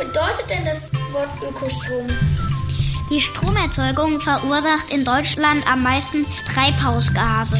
bedeutet denn das Wort Ökostrom? Die Stromerzeugung verursacht in Deutschland am meisten Treibhausgase.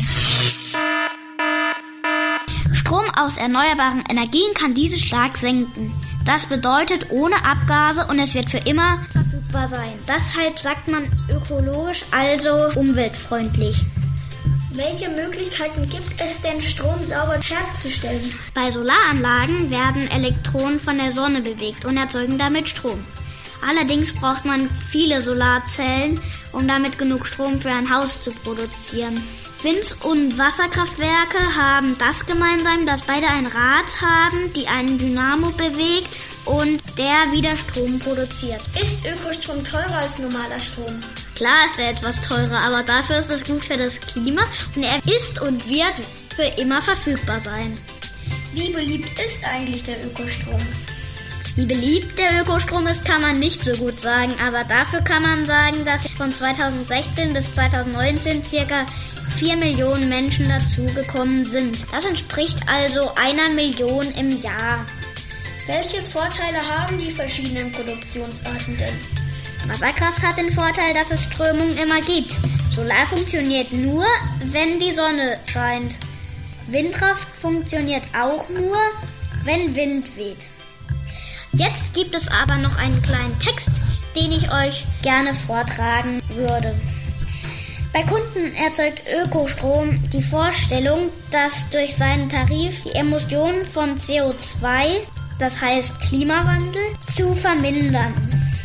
Strom aus erneuerbaren Energien kann diese stark senken. Das bedeutet ohne Abgase und es wird für immer verfügbar sein. Deshalb sagt man ökologisch, also umweltfreundlich. Welche Möglichkeiten gibt es denn, Strom sauber herzustellen? Bei Solaranlagen werden Elektronen von der Sonne bewegt und erzeugen damit Strom. Allerdings braucht man viele Solarzellen, um damit genug Strom für ein Haus zu produzieren. Wind- und Wasserkraftwerke haben das gemeinsam, dass beide ein Rad haben, die einen Dynamo bewegt und der wieder Strom produziert. Ist Ökostrom teurer als normaler Strom? Klar ist er etwas teurer, aber dafür ist es gut für das Klima und er ist und wird für immer verfügbar sein. Wie beliebt ist eigentlich der Ökostrom? Wie beliebt der Ökostrom ist, kann man nicht so gut sagen, aber dafür kann man sagen, dass von 2016 bis 2019 ca. 4 Millionen Menschen dazugekommen sind. Das entspricht also 1 Million im Jahr. Welche Vorteile haben die verschiedenen Produktionsarten denn? Wasserkraft hat den Vorteil, dass es Strömung immer gibt. Solar funktioniert nur, wenn die Sonne scheint. Windkraft funktioniert auch nur, wenn Wind weht. Jetzt gibt es aber noch einen kleinen Text, den ich euch gerne vortragen würde. Bei Kunden erzeugt Ökostrom die Vorstellung, dass durch seinen Tarif die Emissionen von CO2, das heißt Klimawandel, zu vermindern.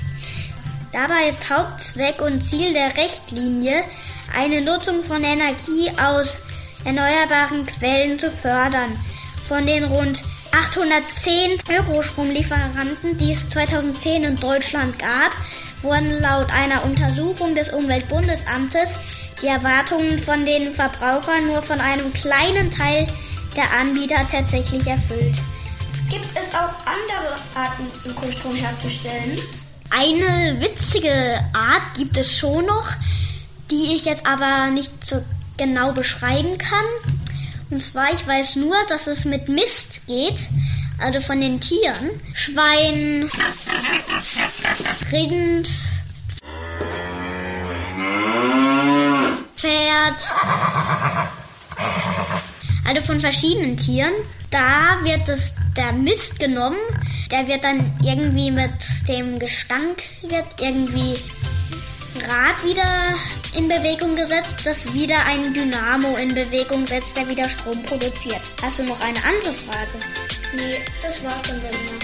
Dabei ist Hauptzweck und Ziel der Richtlinie, eine Nutzung von Energie aus erneuerbaren Quellen zu fördern. Von den rund 810 Ökostromlieferanten, die es 2010 in Deutschland gab, wurden laut einer Untersuchung des Umweltbundesamtes die Erwartungen von den Verbrauchern nur von einem kleinen Teil der Anbieter tatsächlich erfüllt. Gibt es auch andere Arten, Ökostrom herzustellen? Eine witzige Art gibt es schon noch, die ich jetzt aber nicht so genau beschreiben kann. Und zwar, ich weiß nur, dass es mit Mist geht, also von den Tieren. Schwein, Rind, Pferd, also von verschiedenen Tieren. Da wird der Mist genommen, der wird dann irgendwie mit dem Gestank, wird irgendwie Rad wieder in Bewegung gesetzt, das wieder ein Dynamo in Bewegung setzt, der wieder Strom produziert. Hast du noch eine andere Frage? Nee, das war's dann bei mir.